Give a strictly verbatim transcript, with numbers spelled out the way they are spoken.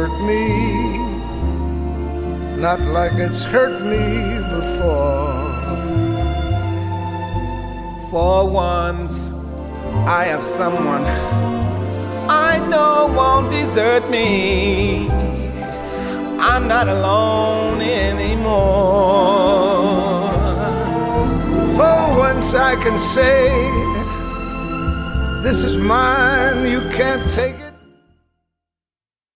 hurt me, not like it's hurt me before. For once, I have someone I know won't desert me. I'm not alone anymore. For once I can say, this is mine, you can't take it.